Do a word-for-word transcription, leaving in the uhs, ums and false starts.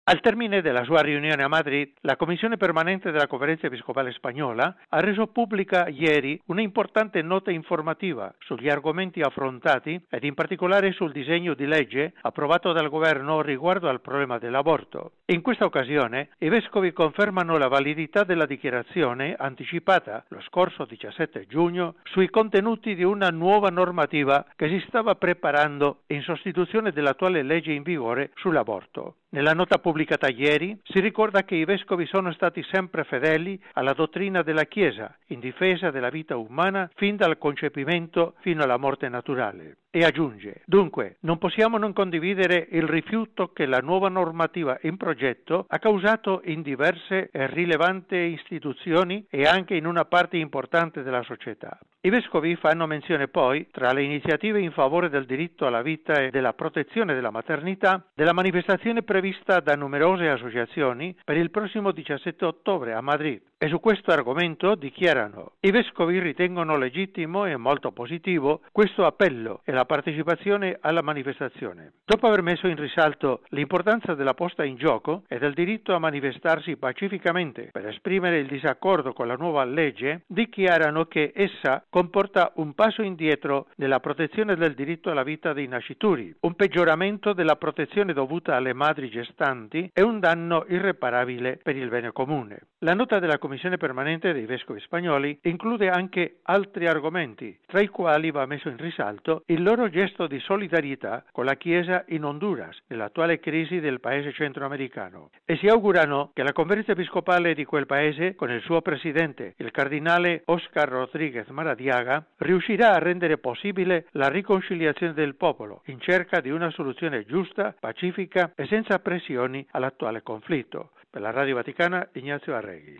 Al termine della sua riunione a Madrid, la Commissione permanente della Conferenza Episcopale Spagnola ha reso pubblica ieri una importante nota informativa sugli argomenti affrontati ed in particolare sul disegno di legge approvato dal governo riguardo al problema dell'aborto. In questa occasione i vescovi confermano la validità della dichiarazione anticipata lo scorso diciassette giugno sui contenuti di una nuova normativa che si stava preparando in sostituzione dell'attuale legge in vigore sull'aborto. Nella nota pubblicata ieri si ricorda che i vescovi sono stati sempre fedeli alla dottrina della Chiesa in difesa della vita umana fin dal concepimento fino alla morte naturale. E aggiunge: dunque, non possiamo non condividere il rifiuto che la nuova normativa in progetto ha causato in diverse e rilevanti istituzioni e anche in una parte importante della società. I vescovi fanno menzione poi, tra le iniziative in favore del diritto alla vita e della protezione della maternità, della manifestazione prevista da numerose associazioni per il prossimo diciassette ottobre a Madrid. E su questo argomento dichiarano: i vescovi ritengono legittimo e molto positivo questo appello e la partecipazione alla manifestazione. Dopo aver messo in risalto l'importanza della posta in gioco e del diritto a manifestarsi pacificamente per esprimere il disaccordo con la nuova legge, dichiarano che essa comporta un passo indietro nella protezione del diritto alla vita dei nascituri, un peggioramento della protezione dovuta alle madri gestanti e un danno irreparabile per il bene comune. La nota della Commissione permanente dei vescovi spagnoli include anche altri argomenti, tra i quali va messo in risalto il loro gesto di solidarietà con la Chiesa in Honduras, nell'attuale crisi del paese centroamericano, e si augurano che la conferenza episcopale di quel paese, con il suo presidente, il cardinale Oscar Rodríguez Maradiaga, riuscirà a rendere possibile la riconciliazione del popolo in cerca di una soluzione giusta, pacifica e senza pressioni all'attuale conflitto. Per la Radio Vaticana, Ignazio Arregui.